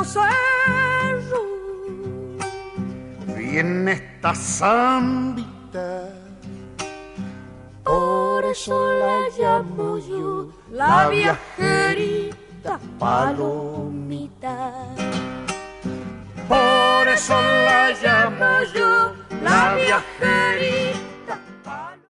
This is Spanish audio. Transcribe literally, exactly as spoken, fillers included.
cerros. Viene esta zambita, por eso la llamo yo la viajerita palomita. por eso la llamo yo La viajerita